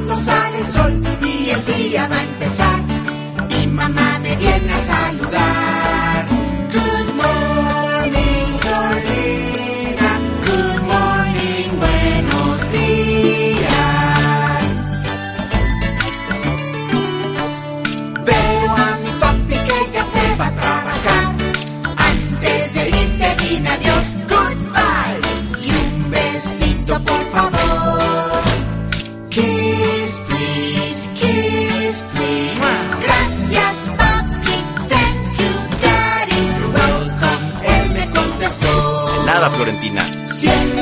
cuando sale el sol y el día va a empezar. Mi mamá me viene a saludar. Good morning, Georgina. Good morning, buenos días. Veo a mi papi que ya se va a trabajar. Antes de irte dime adiós, goodbye. Y un besito por favor. Kiss, please, kiss, please. Gracias, papi, thank you, daddy. You're welcome, él me contestó. De nada, Florentina. Siempre